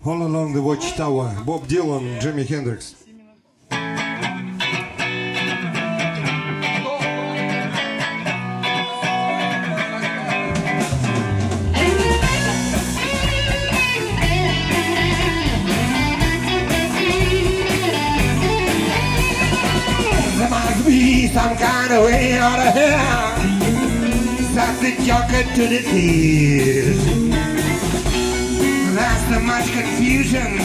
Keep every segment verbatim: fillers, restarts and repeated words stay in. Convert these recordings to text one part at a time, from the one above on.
All Along the Watchtower, Bob Dylan, Jimi Hendrix. There must be some kind of way out of here. Stop the joker to the tears. There's so much confusion,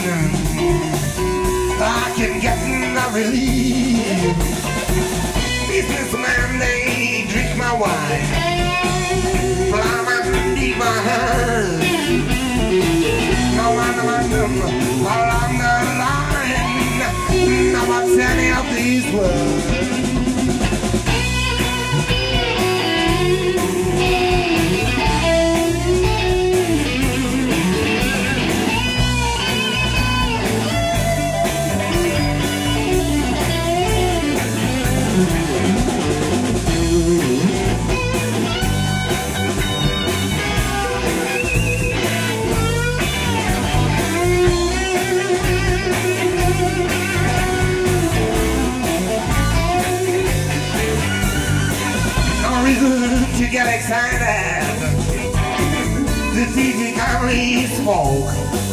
I can get no relief. Businessman, they drink my wine, but I'm underneath my hands. No one among them along the line, no one's any of these words. To get excited, the easy kindly spoke.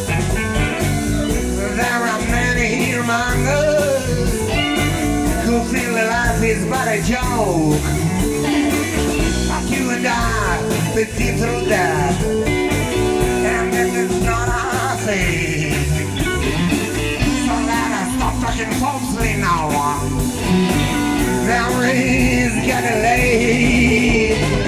There are many here among us who feel that life is but a joke. But you and I, we've been through that, and this is not our thing. So let us stop talking falsely now. Memories getting late.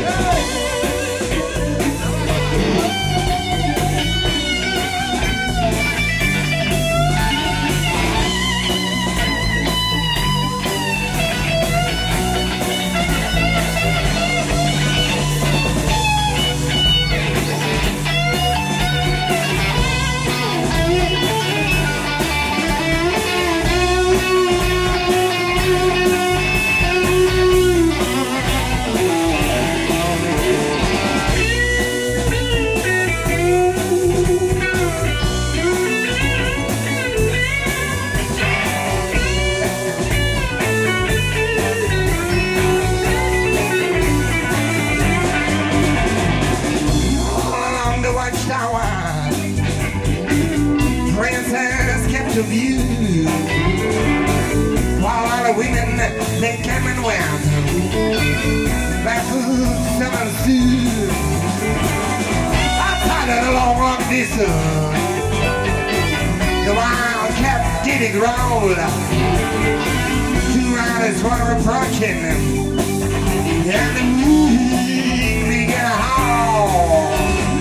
Princess kept to view, while all the women they came and went, barefoot summer suit. Outside of the long, long distance, the wild cat did it growl. Two riders were approaching, and the moon began to howl.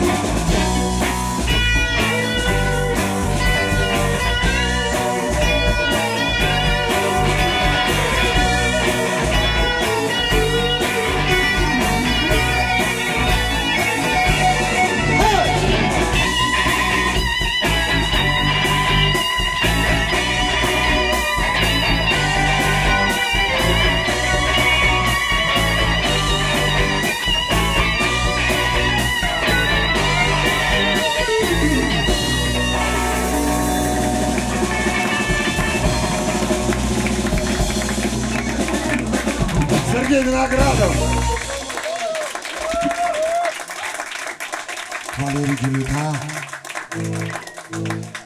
Сергей Виноградов, Валерий Гелюта.